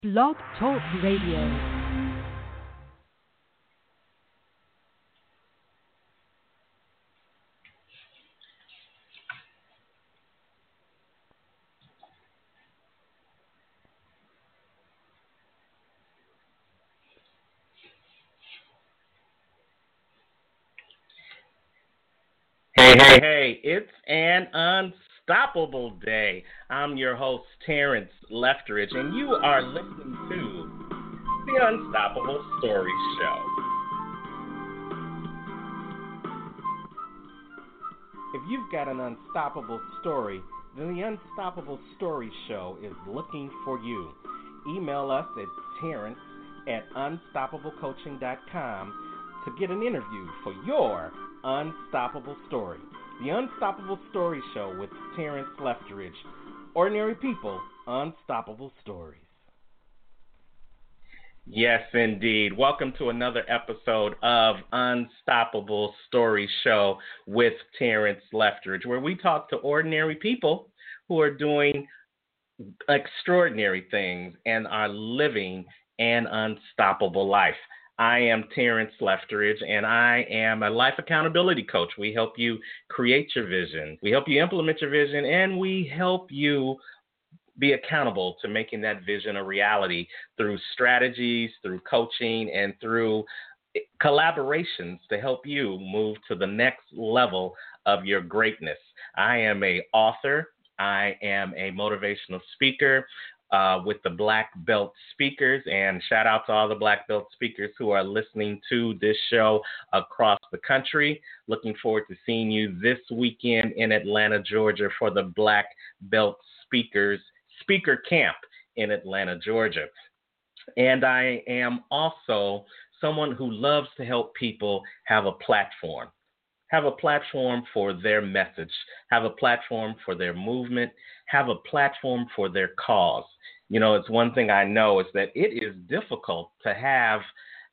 Blog Talk Radio. Hey, it's an unstoppable day. I'm your host, Terrence Lefteridge, and you are listening to the Unstoppable Story Show. If you've got an unstoppable story, then the Unstoppable Story Show is looking for you. Email us at terrence@unstoppablecoaching.com to get an interview for your unstoppable story. The Unstoppable Story Show with Terrence Lefteridge. Ordinary people, unstoppable stories. Yes, indeed. Welcome to another episode of Unstoppable Story Show with Terrence Lefteridge, where we talk to ordinary people who are doing extraordinary things and are living an unstoppable life. I am Terrence Lefteridge, and I am a life accountability coach. We help you create your vision. We help you implement your vision, and we help you be accountable to making that vision a reality through strategies, through coaching, and through collaborations to help you move to the next level of your greatness. I am an author. I am a motivational speaker with the Black Belt Speakers, and shout out to all the Black Belt speakers who are listening to this show across the country. Looking forward to seeing you this weekend in Atlanta, Georgia for the Black Belt Speakers Speaker Camp in Atlanta, Georgia. And I am also someone who loves to help people have a platform for their message, have a platform for their movement, have a platform for their cause. You know, it's one thing I know is that it is difficult to have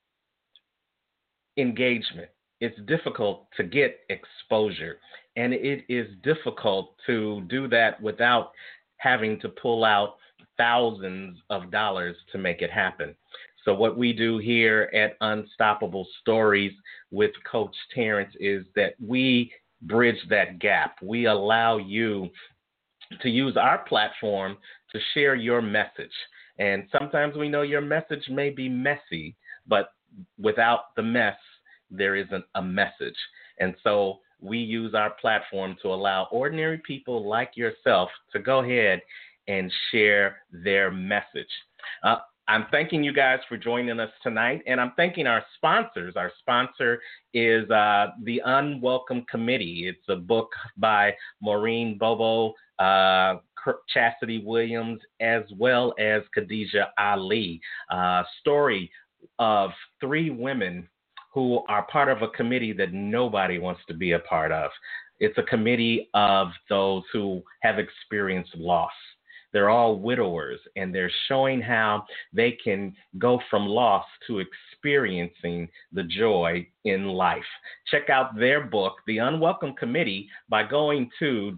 engagement. It's difficult to get exposure, and it is difficult to do that without having to pull out thousands of dollars to make it happen. So what we do here at Unstoppable Stories with Coach Terrence is that we bridge that gap. We allow you to use our platform to share your message. And sometimes we know your message may be messy, but without the mess, there isn't a message. And so we use our platform to allow ordinary people like yourself to go ahead and share their message. I'm thanking you guys for joining us tonight, and I'm thanking our sponsors. Our sponsor is The Unwelcome Committee. It's a book by Maureen Bobo, Chastity Williams, as well as Khadijah Ali. Story of three women who are part of a committee that nobody wants to be a part of. It's a committee of those who have experienced loss. They're all widowers, and they're showing how they can go from loss to experiencing the joy in life. Check out their book, The Unwelcome Committee, by going to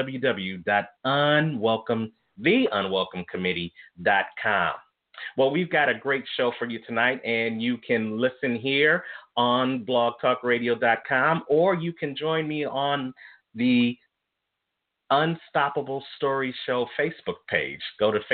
www.theunwelcomecommittee.com. Well, we've got a great show for you tonight, and you can listen here on blogtalkradio.com, or you can join me on the Unstoppable Story Show Facebook page. Go to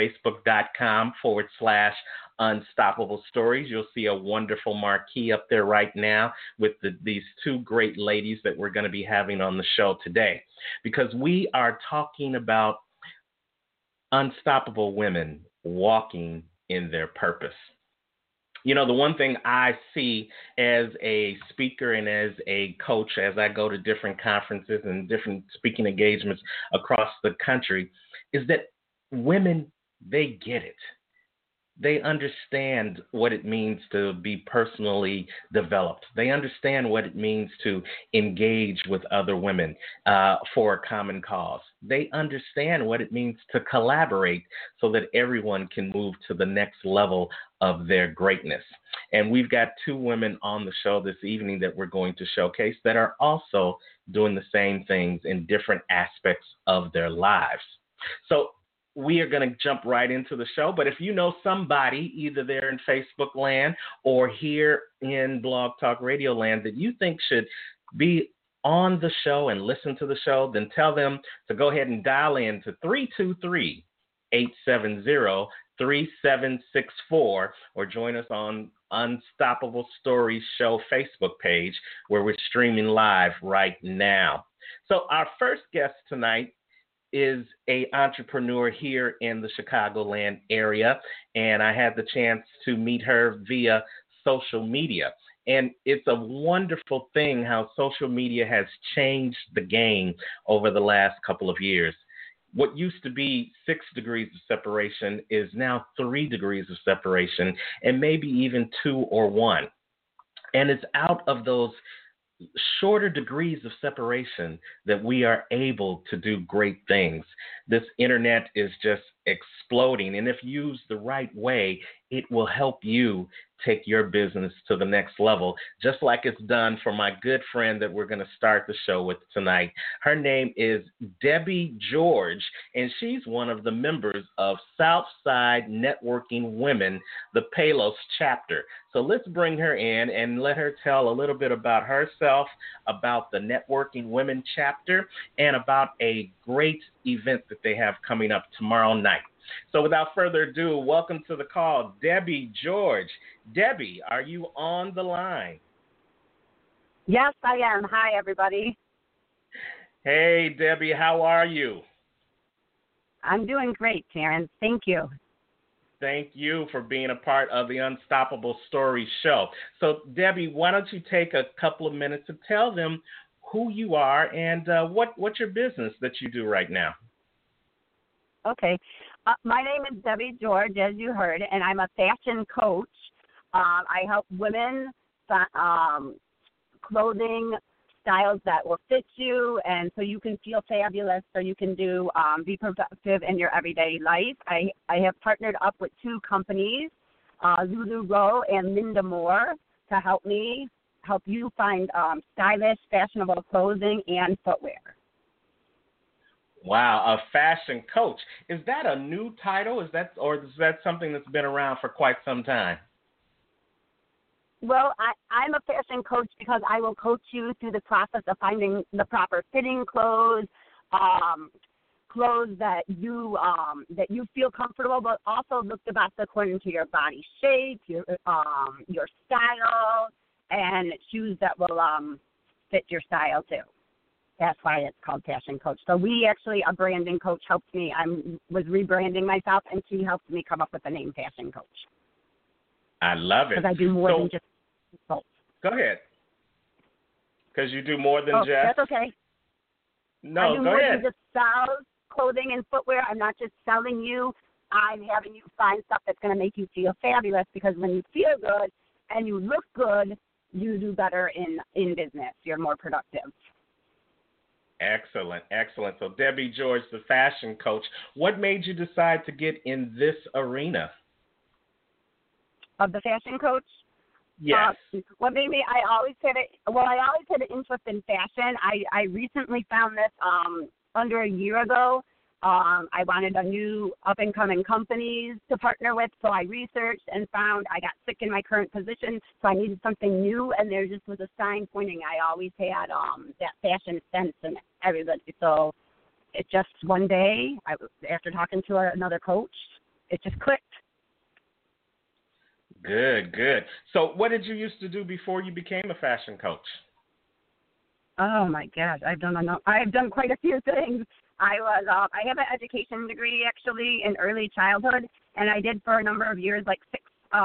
facebook.com/Unstoppable Stories. You'll see a wonderful marquee up there right now with these two great ladies that we're going to be having on the show today, because we are talking about unstoppable women walking in their purpose. You know, the one thing I see as a speaker and as a coach, as I go to different conferences and different speaking engagements across the country, is that women, they get it. They understand what it means to be personally developed. They understand what it means to engage with other women for a common cause. They understand what it means to collaborate so that everyone can move to the next level of their greatness. And we've got two women on the show this evening that we're going to showcase that are also doing the same things in different aspects of their lives. So we are going to jump right into the show. But if you know somebody, either there in Facebook land or here in Blog Talk Radio land, that you think should be on the show and listen to the show, then tell them to go ahead and dial in to 323-870-3764 or join us on Unstoppable Stories Show Facebook page where we're streaming live right now. So our first guest tonight is an entrepreneur here in the Chicagoland area, and I had the chance to meet her via social media. And it's a wonderful thing how social media has changed the game over the last couple of years. What used to be 6 degrees of separation is now 3 degrees of separation, and maybe even 2 or 1. And it's out of those shorter degrees of separation that we are able to do great things. This internet is just exploding, and if used the right way, it will help you take your business to the next level, just like it's done for my good friend that we're going to start the show with tonight. Her name is Debbie George, and she's one of the members of Southside Networking Women, the Palos chapter. So let's bring her in and let her tell a little bit about herself, about the Networking Women chapter, and about a great event that they have coming up tomorrow night. So without further ado, welcome to the call, Debbie George. Debbie, are you on the line? Yes, I am. Hi, everybody. Hey, Debbie, how are you? I'm doing great, Karen. Thank you. Thank you for being a part of the Unstoppable Stories show. So, Debbie, why don't you take a couple of minutes to tell them who you are and what's your business that you do right now? Okay. My name is Debbie George, as you heard, and I'm a fashion coach. I help women clothing styles that will fit you, and so you can feel fabulous, so you can be productive in your everyday life. I have partnered up with 2 companies, Lulu Rowe and Linda Moore, to help you find stylish, fashionable clothing and footwear. Wow, a fashion coach. Is that a new title? Is that something that's been around for quite some time? Well, I'm a fashion coach because I will coach you through the process of finding the proper fitting clothes, clothes that you feel comfortable, but also look the best according to your body shape, your style, and shoes that will fit your style too. That's why it's called Fashion Coach. So a branding coach helped me. I was rebranding myself, and she helped me come up with the name Fashion Coach. I love it. Because I do more than just clothes. Go ahead. Because you do more than just... That's okay. No, I do go more ahead. than just styles, clothing, and footwear. I'm not just selling you. I'm having you find stuff that's going to make you feel fabulous, because when you feel good and you look good, you do better in business. You're more productive. Excellent, excellent. So Debbie George, the fashion coach, what made you decide to get in this arena? Of the fashion coach? Yes. What made me, I always had an interest in fashion. I recently found this under a year ago. I wanted a new up-and-coming companies to partner with, so I researched and found I got sick in my current position, so I needed something new, and there just was a sign pointing. I always had that fashion sense in everybody. So it just one day, after talking to another coach, it just clicked. Good, good. So what did you used to do before you became a fashion coach? Oh, my gosh, I've done quite a few things. I have an education degree, actually, in early childhood, and I did for a number of years, like 6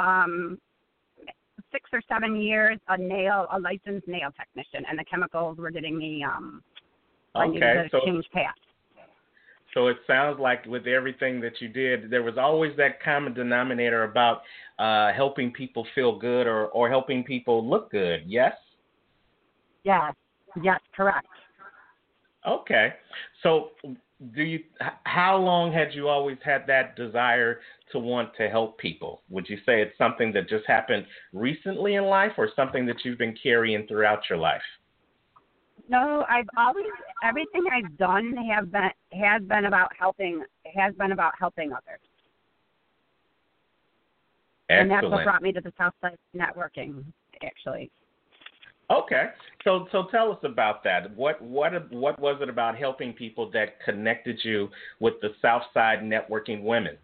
or 7 years, a licensed nail technician, and the chemicals were getting me, I needed to change paths. So it sounds like with everything that you did, there was always that common denominator about helping people feel good or helping people look good, yes? Yes, correct. Okay. So how long had you always had that desire to want to help people? Would you say it's something that just happened recently in life or something that you've been carrying throughout your life? No, I've always everything I've done has been about helping others. And that's what Excellent. brought me to the Southside Networking, actually. Okay, so tell us about that. What was it about helping people that connected you with the Southside Networking Women?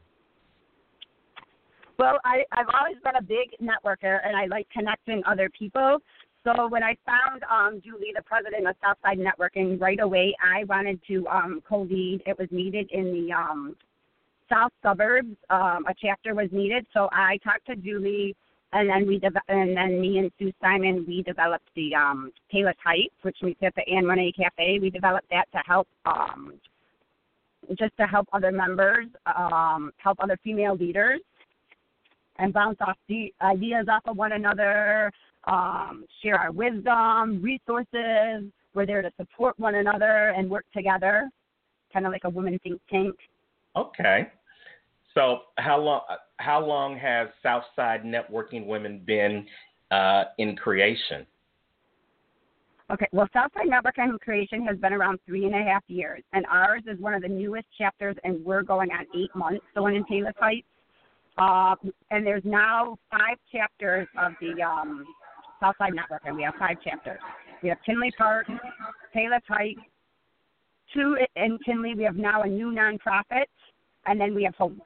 Well, I've always been a big networker, and I like connecting other people. So when I found Julie, the president of Southside Networking, right away, I wanted to co-lead. It was needed in the South suburbs. A chapter was needed, so I talked to Julie, and then me and Sue Simon, we developed the Payless Heights, which meets at the Anne Monet Cafe. We developed that to help, just to help other members, help other female leaders, and bounce off the ideas off of one another, share our wisdom, resources. We're there to support one another and work together, kind of like a women think tank. Okay. So how long has Southside Networking Women been in creation? Okay, well, Southside Networking Creation has been around 3.5 years, and ours is one of the newest chapters, and we're going on 8 months, the one in Payless Heights. And there's now 5 chapters of the Southside Networking. We have 5 chapters. We have Tinley Park, Payless Heights, 2 in Tinley. We have now a new nonprofit, and then we have Homewood.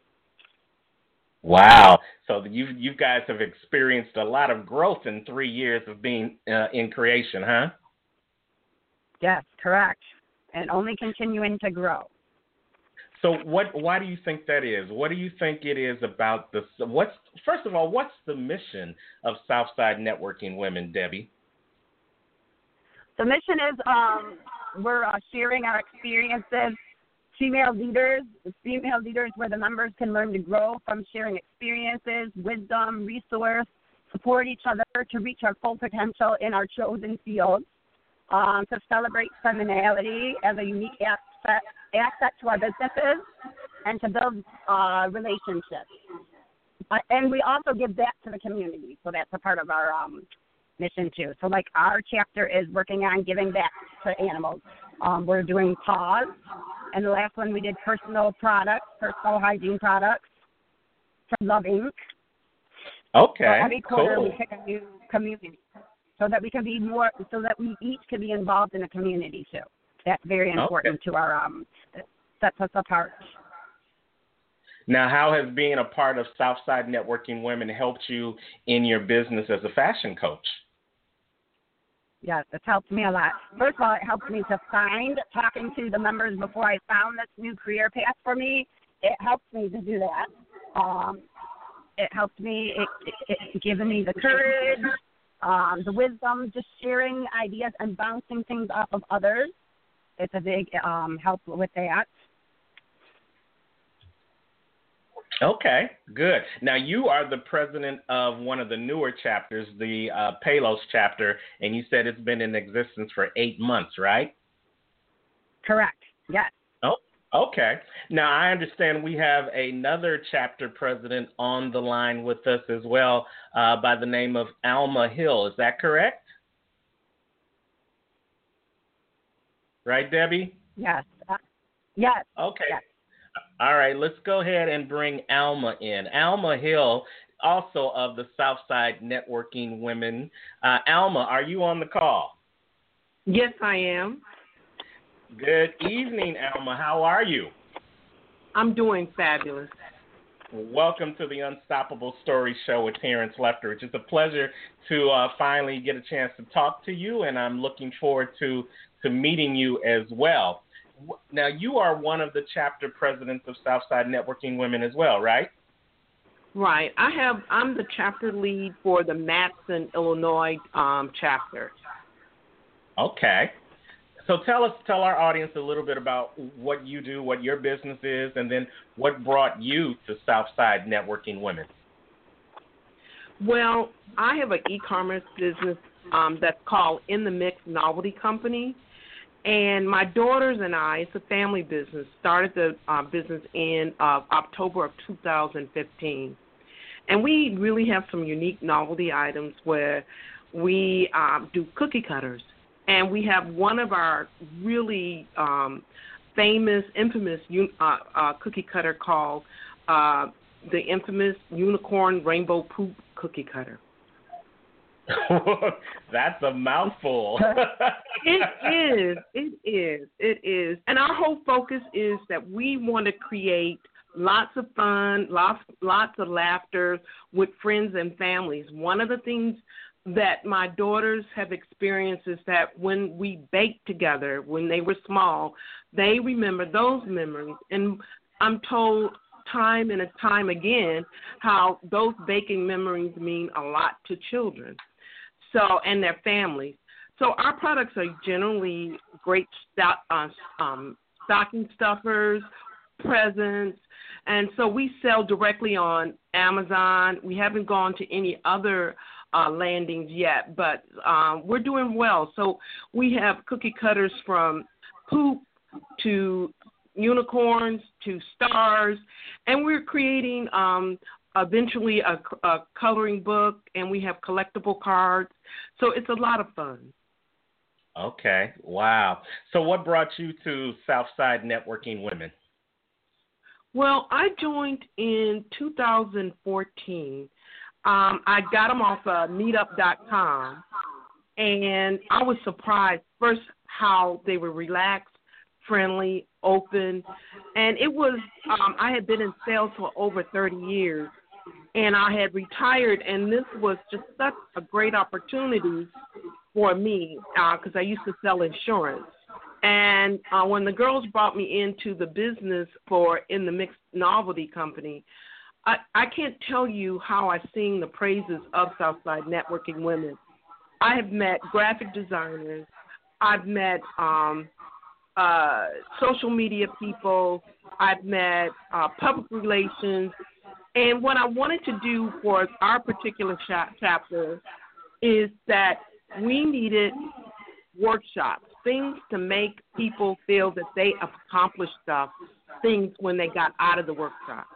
Wow. So you guys have experienced a lot of growth in 3 years of being in creation, huh? Yes, correct. And only continuing to grow. So why do you think that is? What do you think it is about first of all, what's the mission of Southside Networking Women, Debbie? The mission is we're sharing our experiences. Female leaders where the members can learn to grow from sharing experiences, wisdom, resource, support each other to reach our full potential in our chosen fields, to celebrate femininity as a unique asset to our businesses, and to build relationships. And we also give back to the community, so that's a part of our mission too. So like our chapter is working on giving back to animals. We're doing paws, and the last one we did personal hygiene products from Love Inc. Okay, so every quarter cool. we pick a new community, so that we each can be involved in a community too. That's very important to our sets us apart. Now, how has being a part of Southside Networking Women helped you in your business as a fashion coach? Yes, it's helped me a lot. First of all, it helped me to find, talking to the members before I found this new career path for me. It helped me to do that. It helped me, it given me the courage, the wisdom, just sharing ideas and bouncing things off of others. It's a big help with that. Okay, good. Now, you are the president of one of the newer chapters, the Palos chapter, and you said it's been in existence for 8 months, right? Correct, yes. Oh, okay. Now, I understand we have another chapter president on the line with us as well by the name of Alma Hill. Is that correct? Right, Debbie? Yes. Yes. Okay. Yes. All right, let's go ahead and bring Alma in. Alma Hill, also of the Southside Networking Women. Alma, are you on the call? Yes, I am. Good evening, Alma. How are you? I'm doing fabulous. Welcome to the Unstoppable Story Show with Terrence Lefteridge. It's a pleasure to finally get a chance to talk to you, and I'm looking forward to meeting you as well. Now, you are one of the chapter presidents of Southside Networking Women as well, right? Right. I'm the chapter lead for the Matson, Illinois chapter. Okay. So tell our audience a little bit about what you do, what your business is, and then what brought you to Southside Networking Women. Well, I have an e-commerce business that's called In the Mix Novelty Company. And my daughters and I, it's a family business, started the business in October of 2015. And we really have some unique novelty items where we do cookie cutters. And we have one of our really infamous cookie cutter called the infamous Unicorn Rainbow Poop Cookie Cutter. That's a mouthful. It is. And our whole focus is that we want to create lots of fun, lots of laughter with friends and families. One of the things that my daughters have experienced is that when we baked together, when they were small, they remember those memories. And I'm told time and time again how those baking memories mean a lot to children, and their families. So our products are generally great stocking stuffers, presents, and so we sell directly on Amazon. We haven't gone to any other landings yet, but we're doing well. So we have cookie cutters from poop to unicorns to stars, and we're creating eventually a coloring book, and we have collectible cards. So it's a lot of fun. Okay, wow. So what brought you to Southside Networking Women? Well, I joined in 2014. I got them off meetup.com, and I was surprised first how they were relaxed, friendly, open, and it was I had been in sales for over 30 years, and I had retired, and this was just such a great opportunity for me because I used to sell insurance. And when the girls brought me into the business in the Mixed Novelty Company, I can't tell you how I sing the praises of Southside Networking Women. I have met graphic designers. I've met social media people. I've met public relations. And what I wanted to do for our particular chapter is that we needed workshops, things to make people feel that they accomplished things when they got out of the workshop.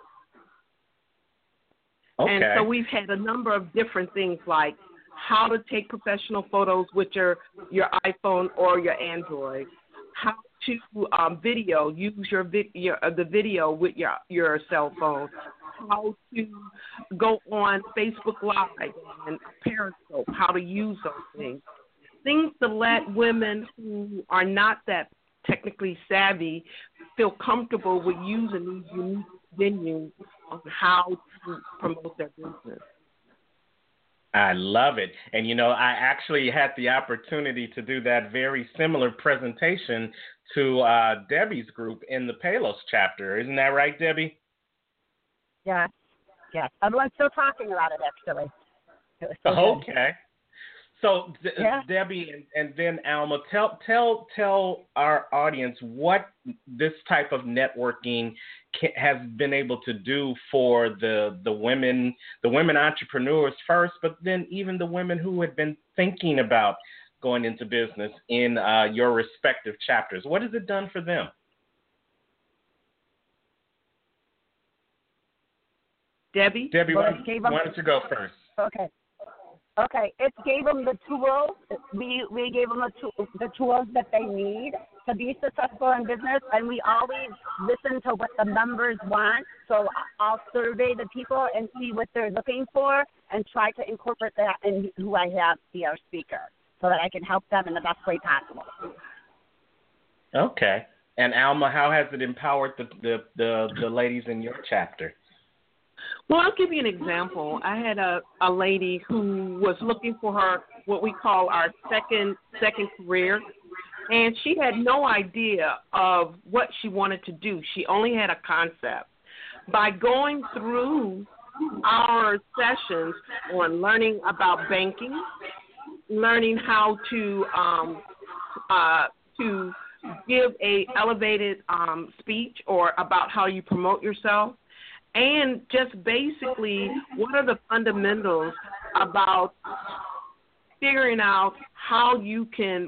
Okay. And so we've had a number of different things like how to take professional photos with your iPhone or your Android, how to use the video with your cell phone, how to go on Facebook Live and Periscope, how to use those things to let women who are not that technically savvy feel comfortable with using these unique venues on how to promote their business. I love it. And, I actually had the opportunity to do that very similar presentation to Debbie's group in the Palos chapter. Isn't that right, Debbie? Yes. Everyone's still talking about it, actually. It was so okay. Good. So, yeah. Debbie and then Alma, tell our audience what this type of networking has been able to do for the women entrepreneurs first, but then even the women who had been thinking about going into business in your respective chapters. What has it done for them? Debbie, why don't you go first? Okay, it gave them the tools. We gave them the tools that they need to be successful in business, and we always listen to what the members want. So I'll survey the people and see what they're looking for and try to incorporate that in who I have be our speaker so that I can help them in the best way possible. Okay. And Alma, how has it empowered the ladies in your chapter? Well, I'll give you an example. I had a lady who was looking for what we call our second career, and she had no idea of what she wanted to do. She only had a concept. By going through our sessions on learning about banking, learning how to give a elevated speech or about how you promote yourself, and just basically what are the fundamentals about figuring out how you can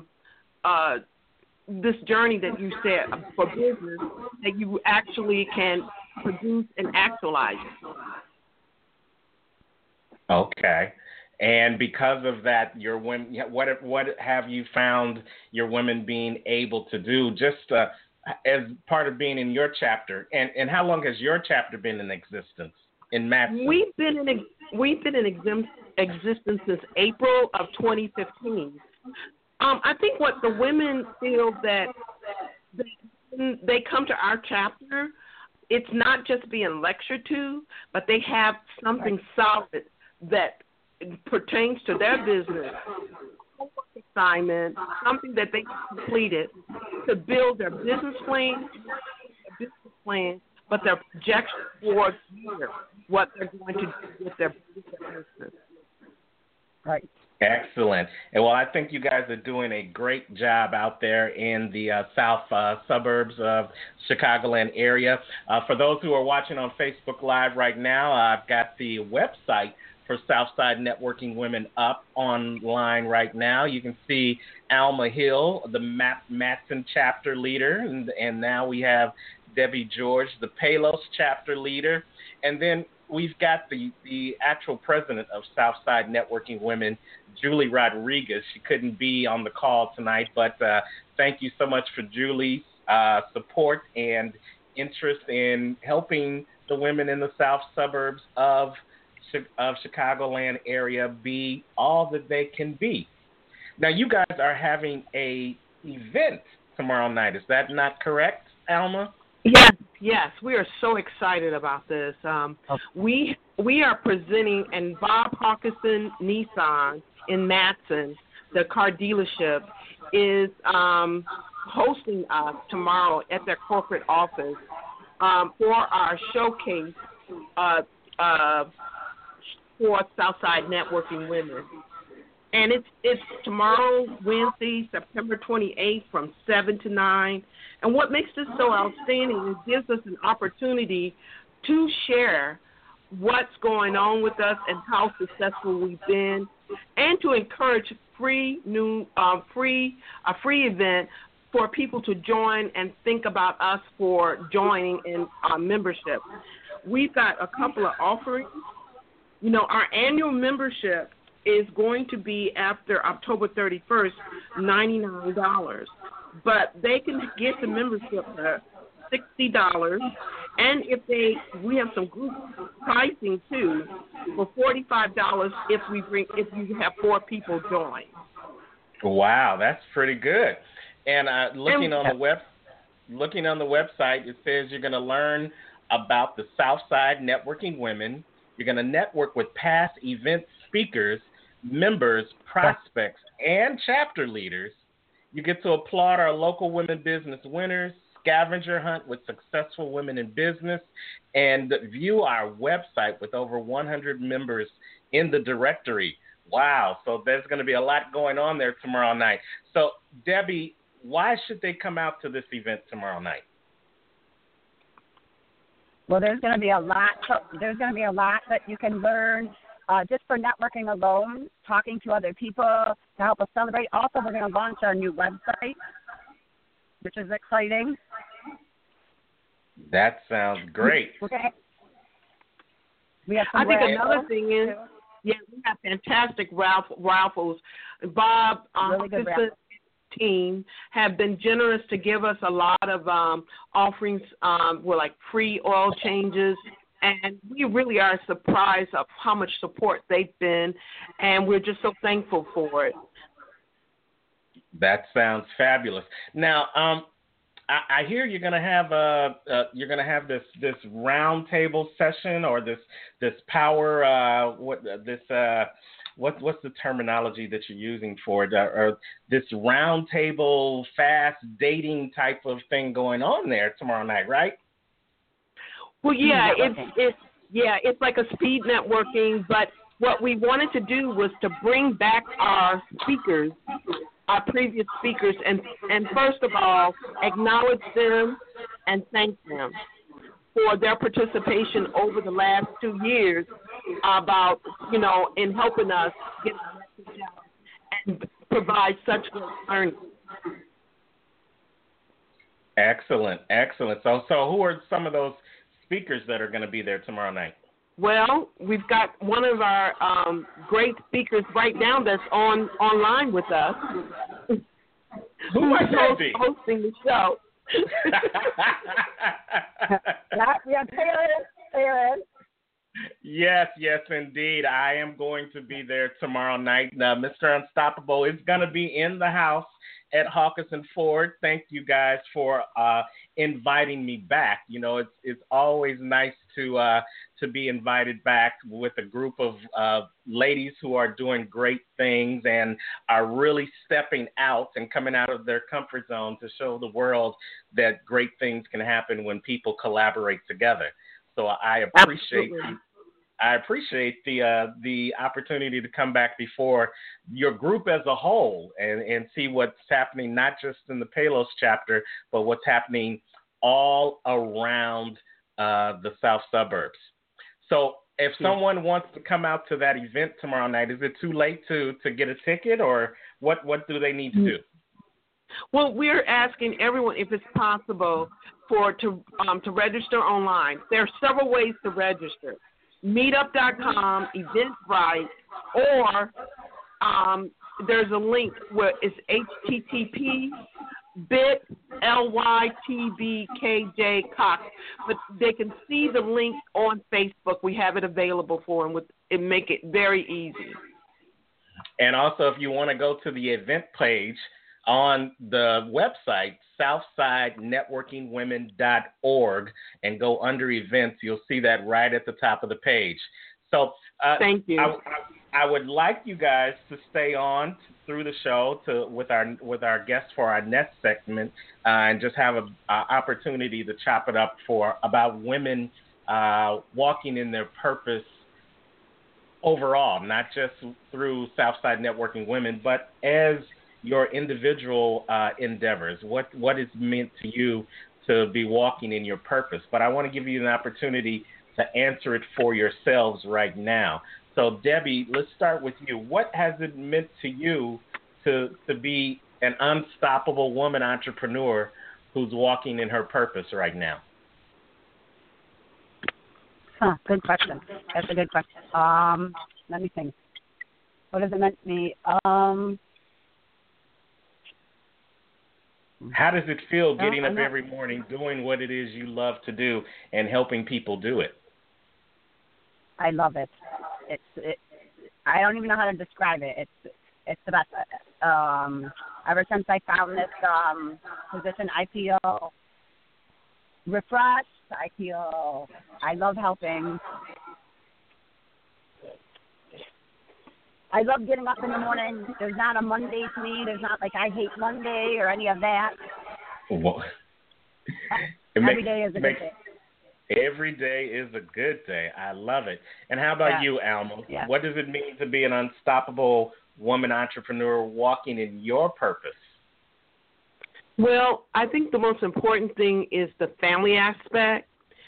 this journey that you said for business that you actually can produce and actualize. Okay. And because of that, your women, what have you found your women being able to do just as part of being in your chapter? And how long has your chapter been in existence in Matteson? We've been in existence since April of 2015. I think what the women feel that they come to our chapter, it's not just being lectured to, but they have something solid that pertains to their business, assignment, something that they completed to build their business plan, but their projection for what they're going to do with their business. Right. Excellent. And well, I think you guys are doing a great job out there in the south suburbs of Chicagoland area. For those who are watching on Facebook Live right now, I've got the website for Southside Networking Women up online right now. You can see Alma Hill, the Matteson chapter leader, and now we have Debbie George, the Palos chapter leader, and then we've got the actual president of Southside Networking Women, Julie Rodriguez. She couldn't be on the call tonight, but thank you so much for Julie's support and interest in helping the women in the south suburbs of Chicagoland area be all that they can be. Now, you guys are having a event tomorrow night. Is that not correct, Alma? Yes, we are so excited about this. We are presenting, and Bob Hawkinson Nissan in Matteson, the car dealership, is hosting us tomorrow at their corporate office for our showcase for Southside Networking Women. And it's tomorrow, Wednesday, September 28th from 7 to 9. And what makes this so outstanding is it gives us an opportunity to share what's going on with us and how successful we've been, and to encourage a free event for people to join and think about us for joining in our membership. We've got a couple of offerings. You know, our annual membership is going to be after October 31st, $99. But they can get the membership for $60, and we have some group pricing too for $45 if you have 4 people join. Wow, that's pretty good. And looking on the website, it says you're going to learn about the Southside Networking Women. You're going to network with past event speakers, members, prospects, and chapter leaders. You get to applaud our local women business winners, scavenger hunt with successful women in business, and view our website with over 100 members in the directory. Wow, so there's going to be a lot going on there tomorrow night. So, Debbie, why should they come out to this event tomorrow night? Well, there's going to be a lot that you can learn just for networking alone, talking to other people to help us celebrate. Also, we're going to launch our new website, which is exciting. That sounds great. I think another thing is, we have fantastic raffles. Bob, really team have been generous to give us a lot of offerings, like free oil changes. And we really are surprised of how much support they've been, and we're just so thankful for it. That sounds fabulous. Now, I hear you're going to have this roundtable session, or this power. What's the terminology that you're using for it? Or this roundtable fast dating type of thing going on there tomorrow night, right? Well, it's like a speed networking, but what we wanted to do was to bring back our speakers, our previous speakers, and first of all, acknowledge them and thank them for their participation over the last 2 years about, in helping us get the message out and provide such good learning. Excellent. So who are some of those speakers that are going to be there tomorrow night? Well, we've got one of our great speakers right now that's online with us. Who might that be? Hosting the show. Yeah, Taylor. Yes, indeed. I am going to be there tomorrow night. Mr. Unstoppable is going to be in the house at Hawkins and Ford. Thank you guys for inviting me back. You know, it's always nice to be invited back with a group of ladies who are doing great things and are really stepping out and coming out of their comfort zone to show the world that great things can happen when people collaborate together. So I appreciate the opportunity to come back before your group as a whole and see what's happening, not just in the Palos chapter, but what's happening all around the South Suburbs. So if someone wants to come out to that event tomorrow night, is it too late to get a ticket, or what do they need to do? Well, we're asking everyone if it's possible to register online. There are several ways to register. Meetup.com, Eventbrite, or there's a link where it's http://bit.ly/TBKJ-Cox. But they can see the link on Facebook. We have it available for them. It make it very easy. And also, if you want to go to the event page on the website, SouthsideNetworkingWomen.org, and go under events, you'll see that right at the top of the page. So thank you. I would like you guys to stay on through the show with our guests for our next segment and just have an opportunity to chop it up about women walking in their purpose overall, not just through Southside Networking Women, but as your individual endeavors, what is meant to you to be walking in your purpose. But I want to give you an opportunity to answer it for yourselves right now. So, Debbie, let's start with you. What has it meant to you to be an unstoppable woman entrepreneur who's walking in her purpose right now? Good question. That's a good question. Let me think. What has it meant to me? How does it feel getting up every morning, doing what it is you love to do, and helping people do it? I love it. I don't even know how to describe it. It's the best. Ever since I found this position, I feel refreshed. I love helping. I love getting up in the morning. There's not a Monday to me. There's not like I hate Monday or any of that. Well, every day is a good day. Every day is a good day. I love it. And how about you, Alma? Yeah. What does it mean to be an unstoppable woman entrepreneur walking in your purpose? Well, I think the most important thing is the family aspect.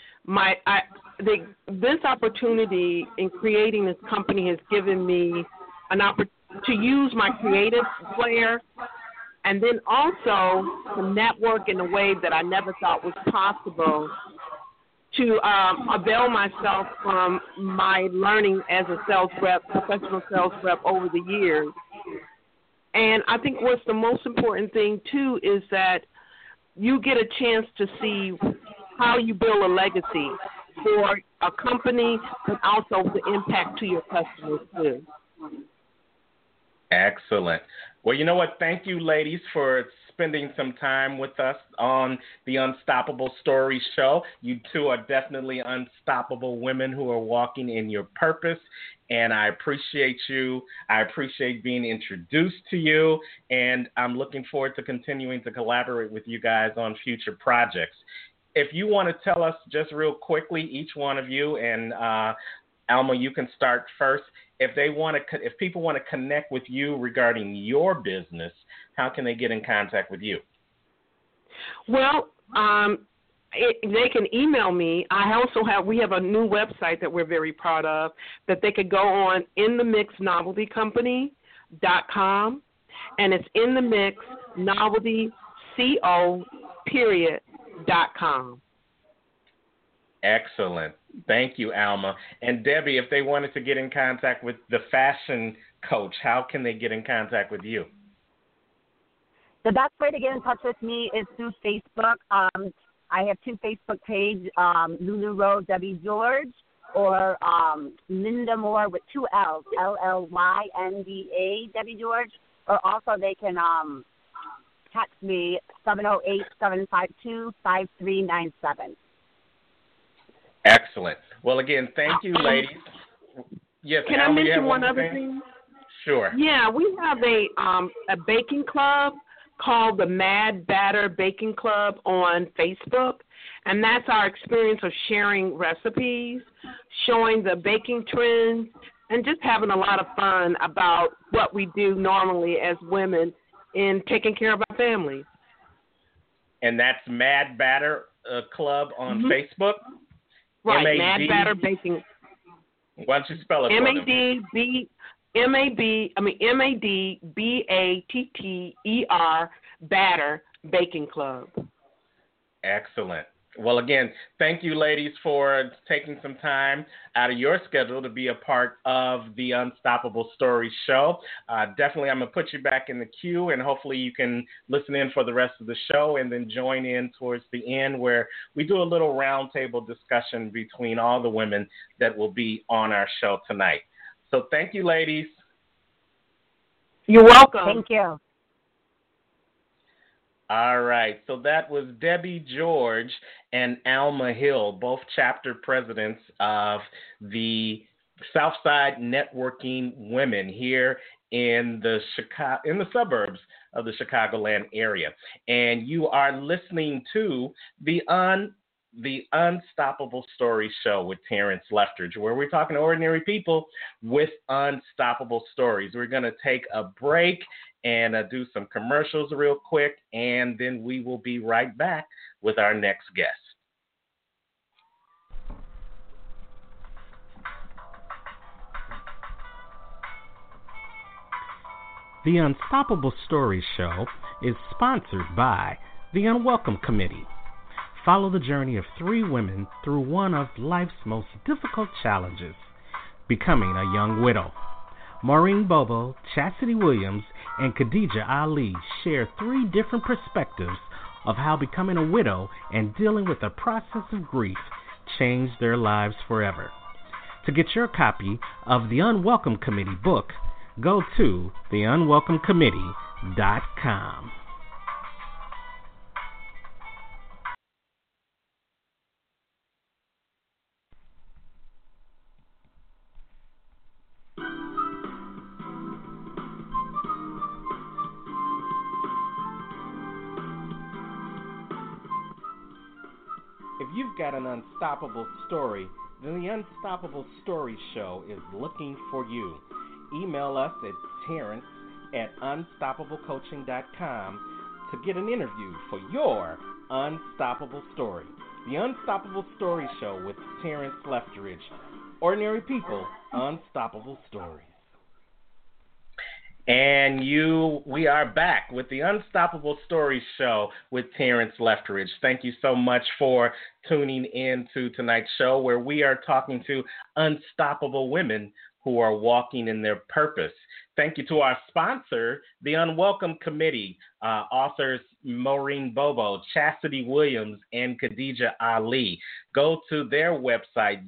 This opportunity in creating this company has given me an opportunity to use my creative flair, and then also to network in a way that I never thought was possible, to avail myself from my learning as a sales rep, professional sales rep over the years. And I think what's the most important thing, too, is that you get a chance to see how you build a legacy for a company, but also the impact to your customers, too. Excellent. Well, you know what? Thank you, ladies, for spending some time with us on the Unstoppable Stories show. You two are definitely unstoppable women who are walking in your purpose, and I appreciate you. I appreciate being introduced to you, and I'm looking forward to continuing to collaborate with you guys on future projects. If you want to tell us just real quickly, each one of you, and Alma, you can start first. If people want to connect with you regarding your business, how can they get in contact with you? Well, they can email me. We have a new website that we're very proud of that they could go on, inthemixnoveltycompany.com, and it's inthemixnoveltyco.com. Excellent. Thank you, Alma. And Debbie, if they wanted to get in contact with the fashion coach, how can they get in contact with you? The best way to get in touch with me is through Facebook. I have two Facebook pages, Lulu Road Debbie George, or Linda Moore with two L's, Lynda Debbie George. Or also they can text me 708-752-5397. Excellent. Well, again, thank you, ladies. Yes, can Alma, I mention one other thing? Sure. Yeah, we have a baking club called the Mad Batter Baking Club on Facebook, and that's our experience of sharing recipes, showing the baking trends, and just having a lot of fun about what we do normally as women in taking care of our families. And that's Mad Batter Club on Facebook? Right, M-A-D? Mad Batter Baking. Why don't you spell it for them? MADBATTER Batter Baking Club. Excellent. Well, again, thank you, ladies, for taking some time out of your schedule to be a part of the Unstoppable Stories show. Definitely, I'm going to put you back in the queue, and hopefully you can listen in for the rest of the show and then join in towards the end where we do a little roundtable discussion between all the women that will be on our show tonight. So thank you, ladies. You're welcome. Thank you. All right, so that was Debbie George and Alma Hill, both chapter presidents of the Southside Networking Women here in the suburbs of the Chicagoland area. And you are listening to the Unstoppable Story Show with Terrence Leftridge, where we're talking to ordinary people with unstoppable stories. We're going to take a break and do some commercials real quick, and then we will be right back with our next guest. The Unstoppable Stories Show is sponsored by the Unwelcome Committee. Follow the journey of three women through one of life's most difficult challenges, becoming a young widow. Maureen Bobo, Chastity Williams, and Khadijah Ali share three different perspectives of how becoming a widow and dealing with the process of grief changed their lives forever. To get your copy of the Unwelcome Committee book, go to theunwelcomecommittee.com. If you've got an unstoppable story, then the Unstoppable Story Show is looking for you. Email us at terrence@unstoppablecoaching.com to get an interview for your unstoppable story. The Unstoppable Story Show with Terrence Leftridge. Ordinary people, unstoppable stories. And we are back with the Unstoppable Stories Show with Terrence Leftridge. Thank you so much for tuning in to tonight's show, where we are talking to unstoppable women who are walking in their purpose. Thank you to our sponsor, the Unwelcome Committee, authors Maureen Bobo, Chastity Williams, and Khadijah Ali. Go to their website,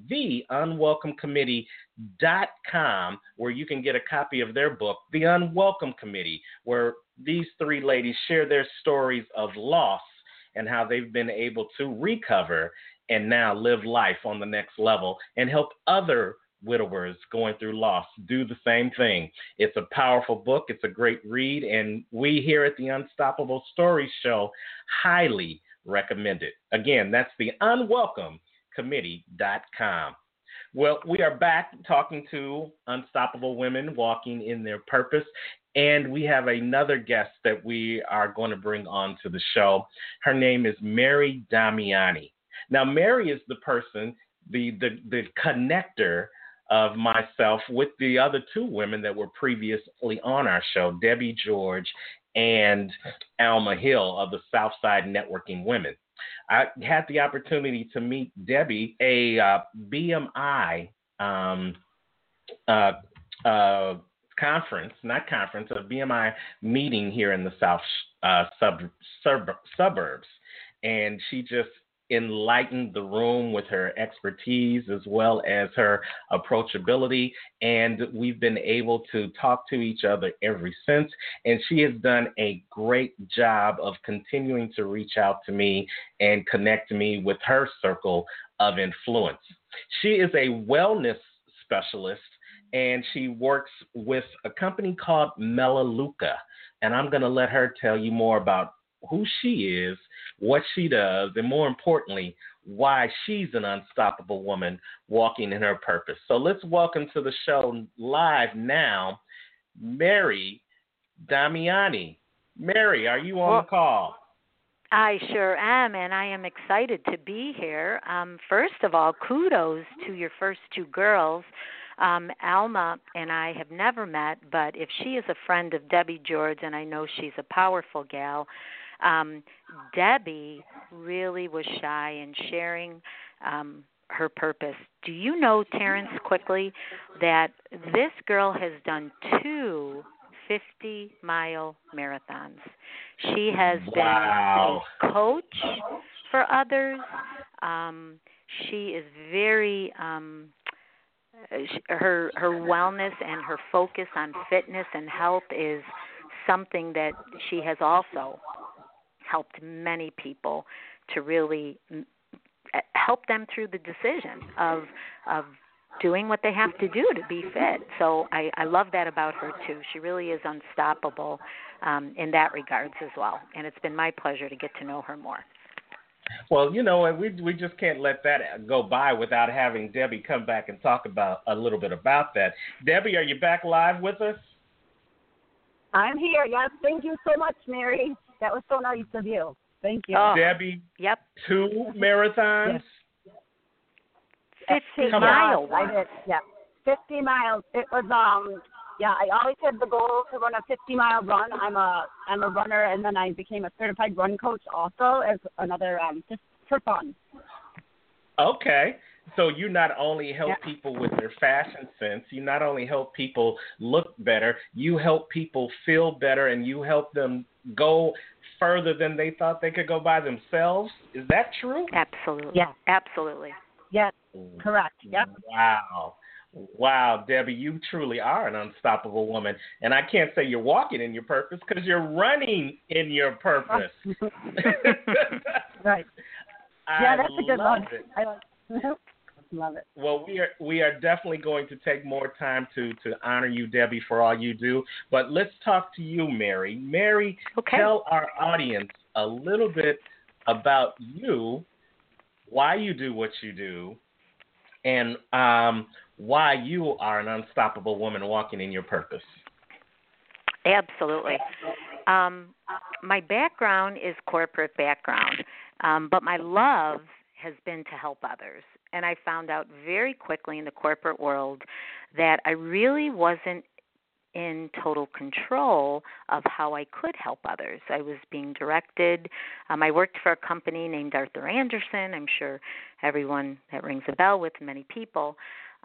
theunwelcomecommittee.com, where you can get a copy of their book, The Unwelcome Committee, where these three ladies share their stories of loss and how they've been able to recover and now live life on the next level and help other widowers going through loss do the same thing. It's a powerful book. It's a great read, and we here at the Unstoppable Stories Show highly recommend it. Again, that's the unwelcomecommittee.com. Well, we are back talking to unstoppable women walking in their purpose, and we have another guest that we are going to bring on to the show. Her name is Mary Damiani. Now, Mary is the person, the connector of myself with the other two women that were previously on our show, Debbie George and Alma Hill of the Southside Networking Women. I had the opportunity to meet Debbie, a BMI uh, a BMI meeting here in the South suburbs. And she just enlightened the room with her expertise as well as her approachability. And we've been able to talk to each other ever since. And she has done a great job of continuing to reach out to me and connect me with her circle of influence. She is a wellness specialist, and she works with a company called Melaleuca. And I'm going to let her tell you more about who she is, what she does, and more importantly, why she's an unstoppable woman walking in her purpose. So let's welcome to the show live now, Mary Damiani. Mary, are you on the call? I sure am, and I am excited to be here. First of all, kudos to your first two girls. Alma and I have never met, but if she is a friend of Debbie George, and I know she's a powerful gal, Debbie really was shy in sharing her purpose. Do you know, Terrence, quickly, that this girl has done 2 50-mile marathons? She has been a coach for others. She is very her wellness and her focus on fitness and health is something that she has also helped many people to really help them through the decision of doing what they have to do to be fit. So I love that about her too. She really is unstoppable in that regards as well. And it's been my pleasure to get to know her more. Well, you know, we just can't let that go by without having Debbie come back and talk about a little bit about that. Debbie, are you back live with us? I'm here. Yes, thank you so much, Mary. That was so nice of you. Thank you. Debbie, yep. 2 marathons? Yes. 50 miles. I did, yeah. 50 miles. It was, I always had the goal to run a 50-mile run. I'm a runner, and then I became a certified run coach also as another, just for fun. Okay. So you not only help people with their fashion sense, you not only help people look better, you help people feel better, and you help them go further than they thought they could go by themselves. Is that true? Absolutely. Yeah. Absolutely. Yes, correct. Yep. Wow, Debbie, you truly are an unstoppable woman. And I can't say you're walking in your purpose because you're running in your purpose. Right. Yeah, that's a good one. I love it. Well, we are definitely going to take more time to honor you, Debbie, for all you do. But let's talk to you, Mary. Mary, Tell our audience a little bit about you, why you do what you do, and why you are an unstoppable woman walking in your purpose. Absolutely. My background is corporate background, but my love has been to help others. And I found out very quickly in the corporate world that I really wasn't in total control of how I could help others. I was being directed. I worked for a company named Arthur Andersen. I'm sure everyone that rings a bell with many people.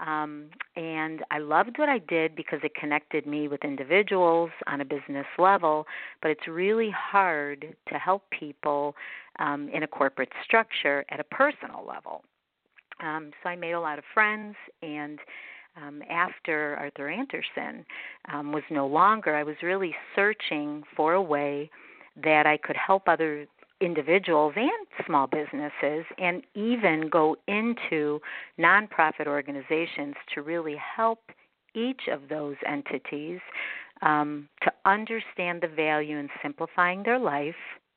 And I loved what I did because it connected me with individuals on a business level, but it's really hard to help people in a corporate structure at a personal level. So I made a lot of friends, and after Arthur Andersen was no longer, I was really searching for a way that I could help other individuals and small businesses, and even go into nonprofit organizations to really help each of those entities to understand the value in simplifying their life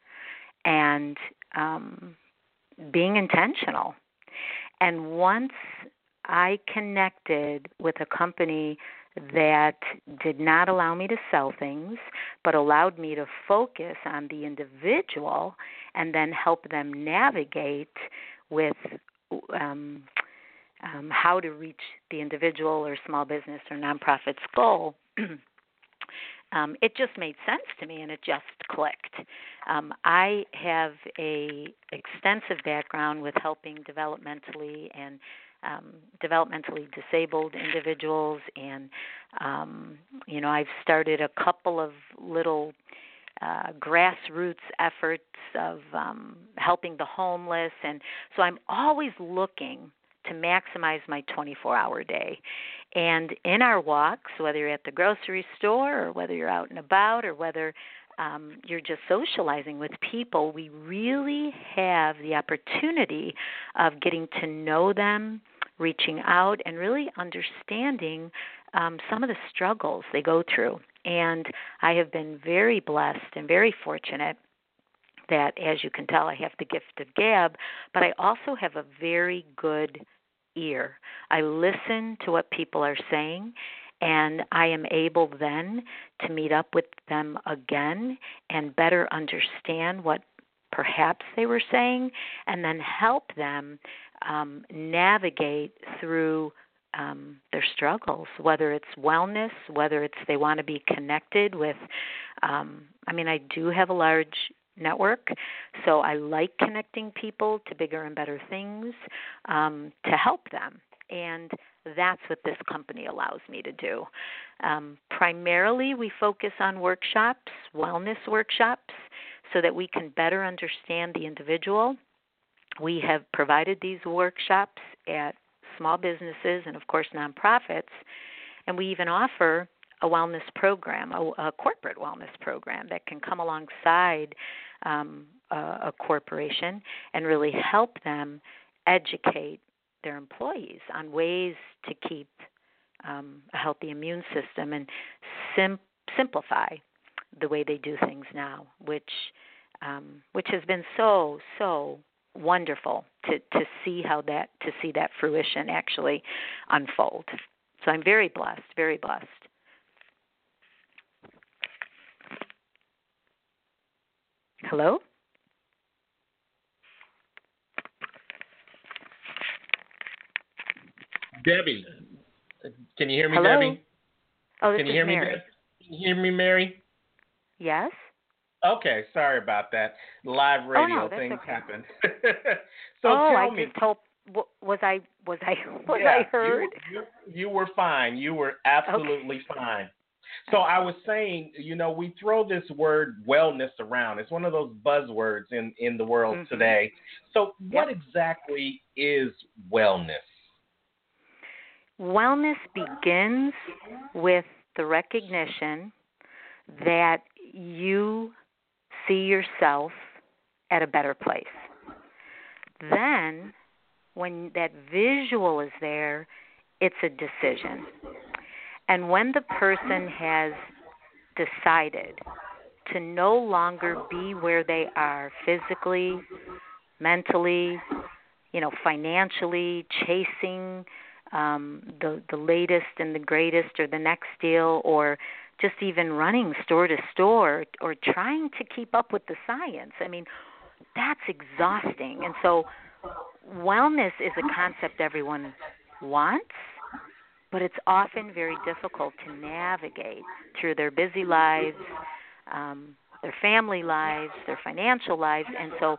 and being intentional. And once I connected with a company that did not allow me to sell things, but allowed me to focus on the individual and then help them navigate with how to reach the individual or small business or nonprofit's goal, it just made sense to me, and it just clicked. I have a extensive background with helping developmentally disabled individuals, and I've started a couple of little grassroots efforts of helping the homeless, and so I'm always looking to maximize my 24-hour day. And in our walks, whether you're at the grocery store or whether you're out and about or whether you're just socializing with people, we really have the opportunity of getting to know them, reaching out, and really understanding some of the struggles they go through. And I have been very blessed and very fortunate that, as you can tell, I have the gift of gab, but I also have a very good ear. I listen to what people are saying, and I am able then to meet up with them again and better understand what perhaps they were saying, and then help them navigate through their struggles, whether it's wellness, whether it's they want to be connected with. I do have a large network, so I like connecting people to bigger and better things to help them, and that's what this company allows me to do. Primarily, we focus on workshops, wellness workshops, so that we can better understand the individual. We have provided these workshops at small businesses and, of course, nonprofits, and we even offer a wellness program, a corporate wellness program that can come alongside a corporation and really help them educate their employees on ways to keep a healthy immune system and simplify the way they do things now, which has been so wonderful to see that fruition actually unfold. So I'm very blessed, very blessed. Hello? Debbie, can you hear me, Hello? Debbie? Oh, this Can you is hear me, Mary. Debbie? Can you hear me, Mary? Yes? Okay, sorry about that. Live radio that's things okay. happen. So I tell me. just hope was I Yeah, heard? You were fine. You were absolutely fine. So I was saying, we throw this word wellness around. It's one of those buzzwords in the world today. So what exactly is wellness? Wellness begins with the recognition that you see yourself at a better place. Then, when that visual is there, it's a decision. And when the person has decided to no longer be where they are physically, mentally, financially, chasing the latest and the greatest or the next deal, or just even running store to store or trying to keep up with the science. That's exhausting. And so wellness is a concept everyone wants, but it's often very difficult to navigate through their busy lives, their family lives, their financial lives. And so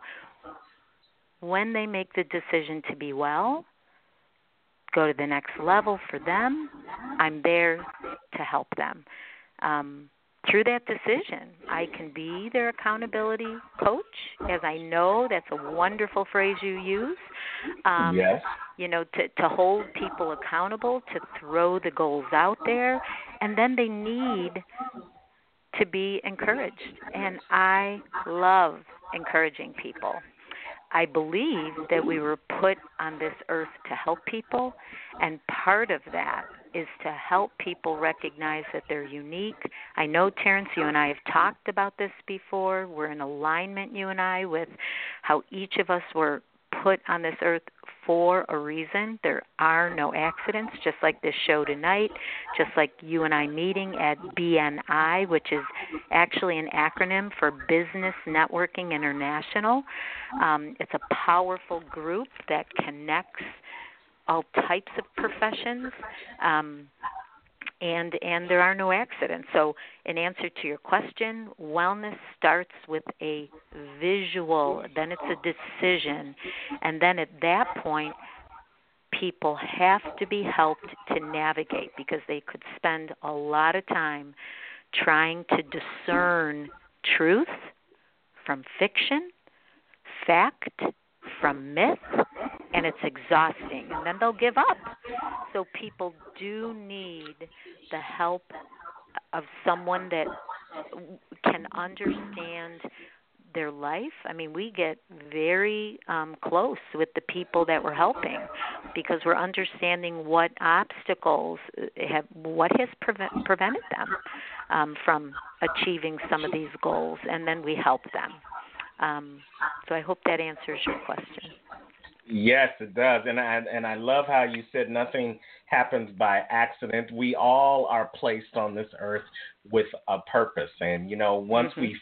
when they make the decision to be well, go to the next level for them, I'm there to help them. Through that decision, I can be their accountability coach, as I know that's a wonderful phrase you use. Yes. To hold people accountable, to throw the goals out there, and then they need to be encouraged. And I love encouraging people. I believe that we were put on this earth to help people, and part of that is to help people recognize that they're unique. I know, Terrence, you and I have talked about this before. We're in alignment, you and I, with how each of us were put on this earth for a reason. There are no accidents, just like this show tonight, just like you and I meeting at BNI, which is actually an acronym for Business Networking International. It's a powerful group that connects all types of professions. and there are no accidents. So in answer to your question, wellness starts with a visual, then it's a decision, and then at that point, people have to be helped to navigate because they could spend a lot of time trying to discern truth from fiction, fact from myth, and it's exhausting, and then they'll give up. So people do need the help of someone that can understand their life. I mean, we get very close with the people that we're helping because we're understanding what obstacles what has prevented them from achieving some of these goals, and then we help them. So I hope that answers your question. Yes, it does, and I love how you said nothing happens by accident. We all are placed on this earth with a purpose, and once we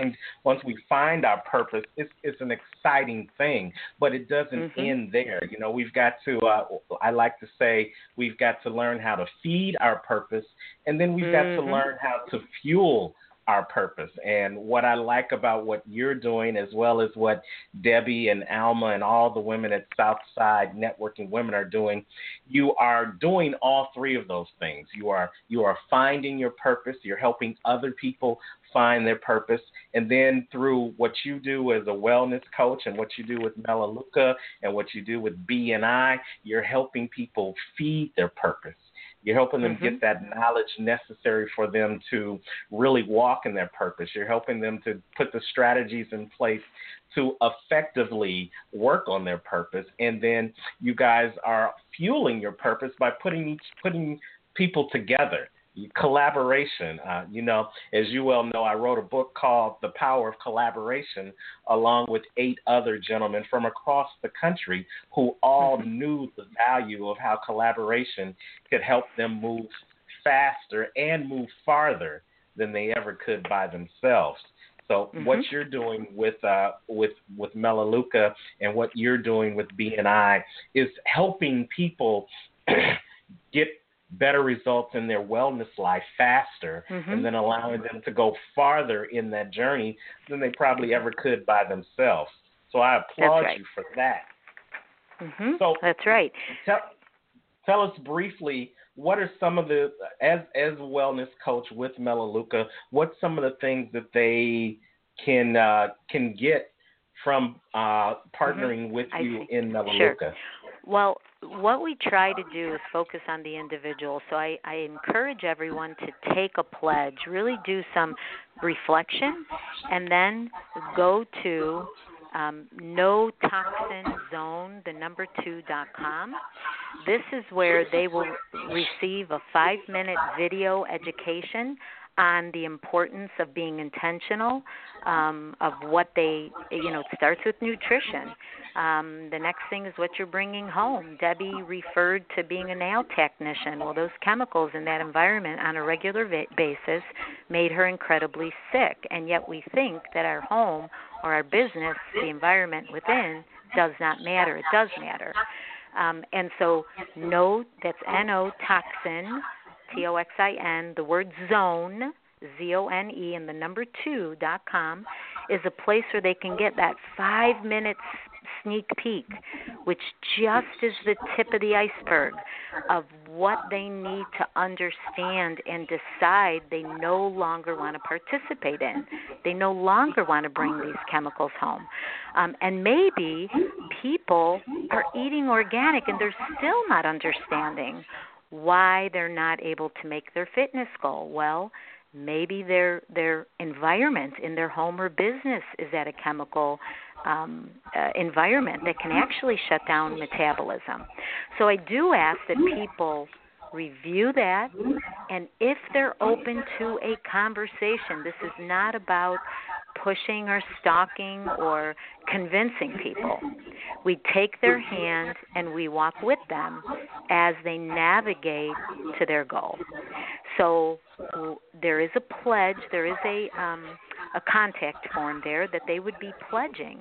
find our purpose, it's an exciting thing. But it doesn't end there. We've got to. I like to say we've got to learn how to feed our purpose, and then we've got to learn how to fuel our purpose. And what I like about what you're doing, as well as what Debbie and Alma and all the women at Southside Networking Women are doing, you are doing all three of those things. You are finding your purpose. You're helping other people find their purpose. And then through what you do as a wellness coach and what you do with Melaleuca and what you do with B&I, you're helping people feed their purpose. You're helping them get that knowledge necessary for them to really walk in their purpose. You're helping them to put the strategies in place to effectively work on their purpose. And then you guys are fueling your purpose by putting people together. Collaboration. As you well know, I wrote a book called The Power of Collaboration, along with 8 other gentlemen from across the country who all knew the value of how collaboration could help them move faster and move farther than they ever could by themselves. So what you're doing with Melaleuca and what you're doing with B&I is helping people get better results in their wellness life faster, and then allowing them to go farther in that journey than they probably ever could by themselves. So I applaud you for that. So that's right. Tell us briefly, what are some of the, as a wellness coach with Melaleuca, what's some of the things that they can get from partnering with you in Melaleuca? Sure. Well, what we try to do is focus on the individual. So I encourage everyone to take a pledge, really do some reflection, and then go to notoxinzone2.com. This is where they will receive a 5-minute video education on the importance of being intentional, of what it starts with nutrition. The next thing is what you're bringing home. Debbie referred to being a nail technician. Well, those chemicals in that environment on a regular basis made her incredibly sick, and yet we think that our home or our business, the environment within, does not matter. It does matter. And so that's N-O-Toxin, Toxin, the word zone, Z-O-N-E, and the number 2.com is a place where they can get that 5-minute sneak peek, which just is the tip of the iceberg of what they need to understand and decide they no longer want to participate in. They no longer want to bring these chemicals home. And maybe people are eating organic and they're still not understanding why they're not able to make their fitness goal. Well, maybe their environment in their home or business is at a chemical environment that can actually shut down metabolism. So I do ask that people review that, and if they're open to a conversation, this is not about pushing or stalking or convincing people. We take their hand and we walk with them as they navigate to their goal. So there is a pledge, there is a contact form there that they would be pledging.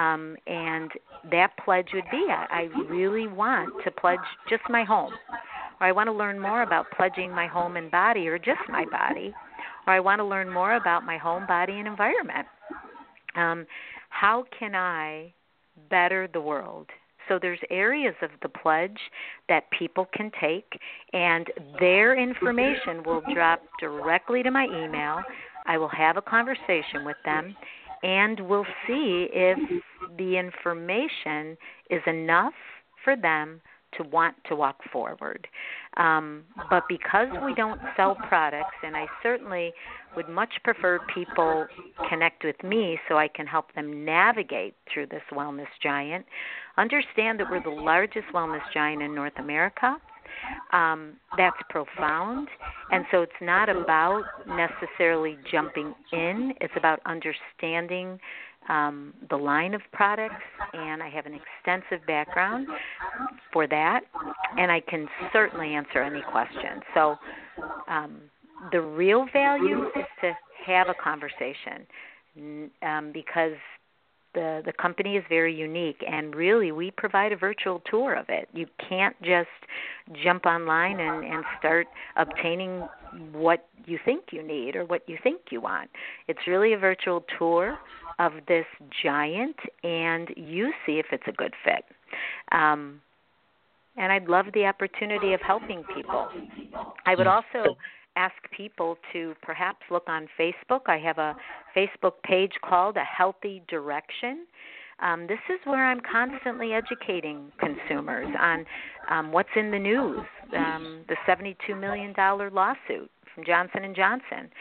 And that pledge would be, I really want to pledge just my home, or I want to learn more about pledging my home and body, or just my body, or I want to learn more about my home, body, and environment. How can I better the world? So there's areas of the pledge that people can take, and their information will drop directly to my email. I will have a conversation with them, and we'll see if the information is enough for them to want to walk forward. But because we don't sell products, and I certainly would much prefer people connect with me so I can help them navigate through this wellness giant, understand that we're the largest wellness giant in North America. That's profound. And so it's not about necessarily jumping in. It's about understanding the line of products, and I have an extensive background for that, and I can certainly answer any questions. So the real value is to have a conversation because the company is very unique, and really we provide a virtual tour of it. You can't just jump online and start obtaining what you think you need or what you think you want. It's really a virtual tour of this giant, and you see if it's a good fit. And I'd love the opportunity of helping people. I would also ask people to perhaps look on Facebook. I have a Facebook page called A Healthy Direction. This is where I'm constantly educating consumers on what's in the news, the $72 million lawsuit from Johnson & Johnson,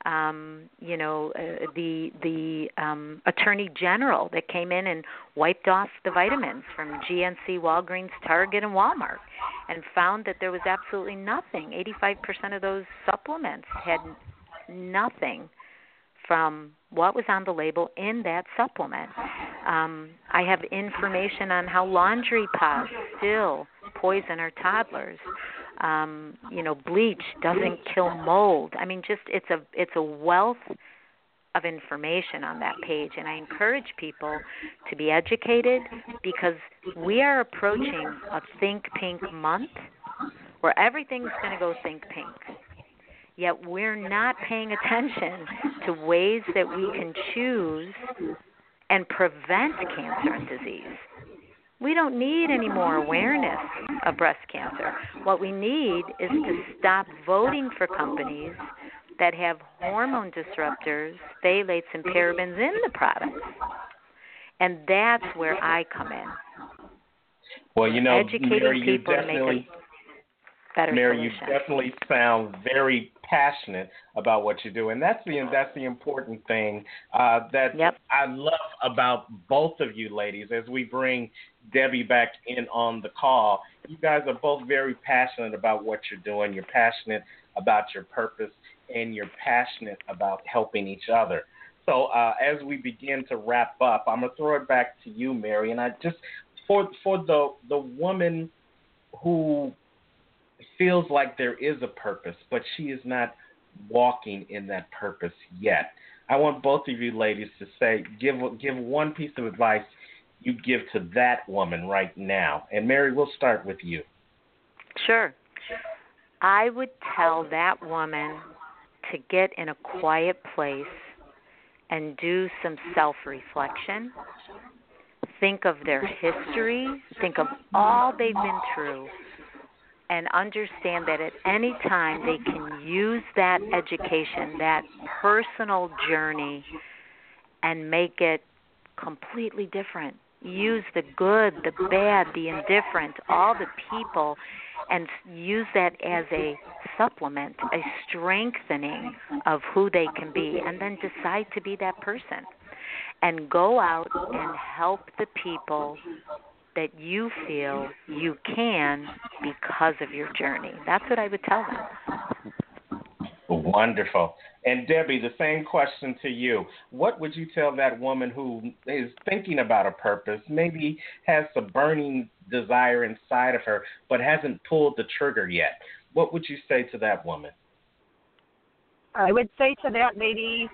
the Attorney General that came in and wiped off the vitamins from GNC, Walgreens, Target, and Walmart, and found that there was absolutely nothing. 85% of those supplements had nothing from what was on the label in that supplement. I have information on how laundry pods still poison our toddlers. Bleach doesn't kill mold. I mean, just it's a wealth of information on that page, and I encourage people to be educated because we are approaching a Think Pink month where everything's going to go Think Pink. Yet we're not paying attention to ways that we can choose and prevent cancer and disease. We don't need any more awareness of breast cancer. What we need is to stop voting for companies that have hormone disruptors, phthalates, and parabens in the products. And that's where I come in. Well, educating Mary, people to make a better Mary, solution. you definitely sound very passionate about what you do, and that's the important thing that I love about both of you ladies. As we bring Debbie back in on the call, you guys are both very passionate about what you're doing. You're passionate about your purpose, and you're passionate about helping each other. So as we begin to wrap up, I'm gonna throw it back to you, Mary, and I just for the woman who feels like there is a purpose, but she is not walking in that purpose yet. I want both of you ladies to say, give one piece of advice you give to that woman right now. And Mary, we'll start with you. Sure. I would tell that woman to get in a quiet place and do some self-reflection. Think of their history. Think of all they've been through. And understand that at any time they can use that education, that personal journey, and make it completely different. Use the good, the bad, the indifferent, all the people, and use that as a supplement, a strengthening of who they can be, and then decide to be that person. And go out and help the people that you feel you can because of your journey. That's what I would tell them. Wonderful. And Debbie, the same question to you. What would you tell that woman who is thinking about a purpose, maybe has a burning desire inside of her, but hasn't pulled the trigger yet? What would you say to that woman? I would say to that lady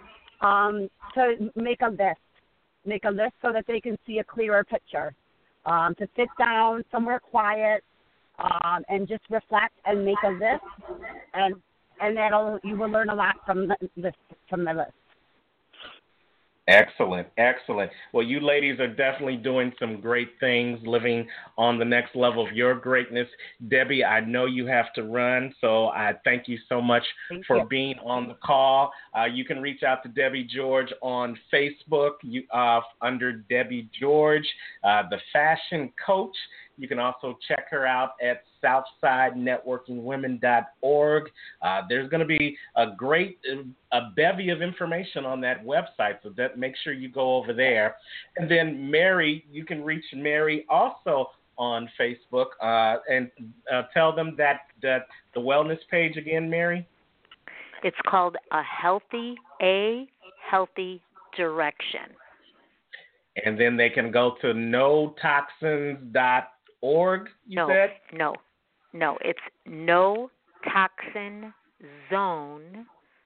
to make a list. Make a list so that they can see a clearer picture. To sit down somewhere quiet, and just reflect and make a list, and you will learn a lot from the list. Excellent, excellent. Well, you ladies are definitely doing some great things, living on the next level of your greatness. Debbie, I know you have to run, so I thank you so much for being on the call. You can reach out to Debbie George on Facebook under Debbie George, the Fashion Coach. You can also check her out at SouthsideNetworkingWomen.org. There's going to be a bevy of information on that website, so make sure you go over there. And then Mary, you can reach Mary also on Facebook and tell them that the wellness page again, Mary. It's called A Healthy Direction. And then they can go to notoxins.org, you said? No, it's No Toxin Zone,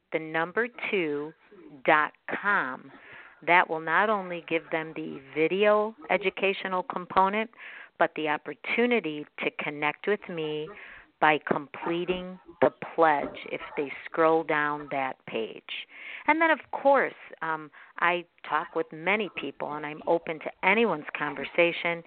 2.com. That will not only give them the video educational component, but the opportunity to connect with me by completing the pledge if they scroll down that page. And then, of course, I talk with many people, and I'm open to anyone's conversation,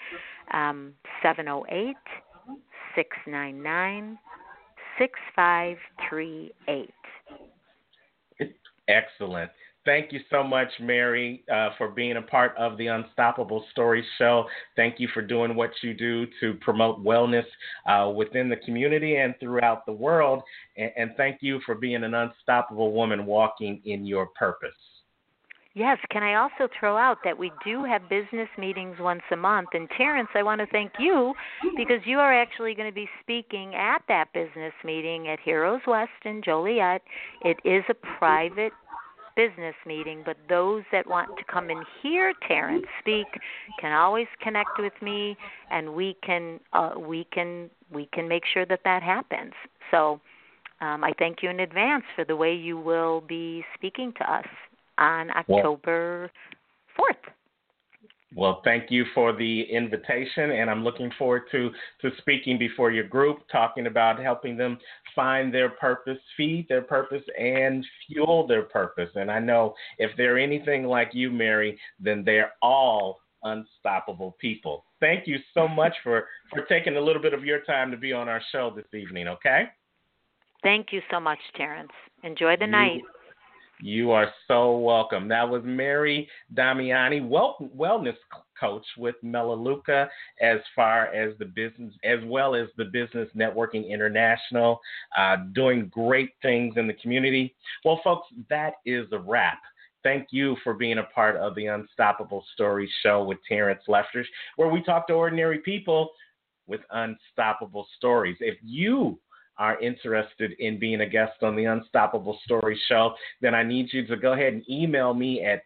708-699-6538. Excellent. Thank you so much, Mary, for being a part of the Unstoppable Stories show. Thank you for doing what you do to promote wellness within the community and throughout the world. And thank you for being an unstoppable woman walking in your purpose. Yes, can I also throw out that we do have business meetings once a month. And Terrence, I want to thank you because you are actually going to be speaking at that business meeting at Heroes West in Joliet. It is a private business meeting, but those that want to come and hear Terrence speak can always connect with me, and we can make sure that happens. So I thank you in advance for the way you will be speaking to us on October 4th. Well, thank you for the invitation, and I'm looking forward to speaking before your group, talking about helping them find their purpose, feed their purpose, and fuel their purpose. And I know if they're anything like you, Mary, then they're all unstoppable people. Thank you so much for taking a little bit of your time to be on our show this evening, okay? Thank you so much, Terrence. Enjoy the night. You are so welcome. That was Mary Damiani, wellness coach with Melaleuca, as far as the business, as well as the Business Networking International, doing great things in the community. Well, folks, that is a wrap. Thank you for being a part of the Unstoppable Stories show with Terrence Lefters, where we talk to ordinary people with unstoppable stories. If you are interested in being a guest on the Unstoppable Stories show, then I need you to go ahead and email me at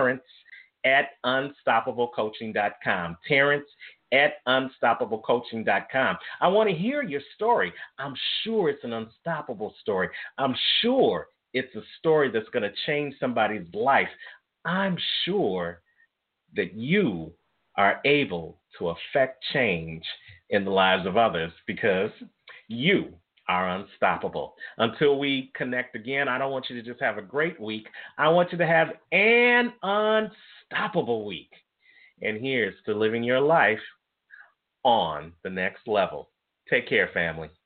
Terrence@unstoppablecoaching.com. Terrence@unstoppablecoaching.com. I want to hear your story. I'm sure it's an unstoppable story. I'm sure it's a story that's going to change somebody's life. I'm sure that you are able to affect change in the lives of others because you are unstoppable. Until we connect again, I don't want you to just have a great week. I want you to have an unstoppable week. And here's to living your life on the next level. Take care, family.